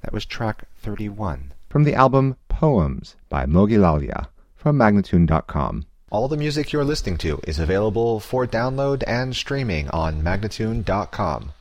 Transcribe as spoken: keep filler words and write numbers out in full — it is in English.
That was track thirty-one. From the album Poems by Mogilalya from Magnatune dot com. All the music you're listening to is available for download and streaming on Magnatune dot com.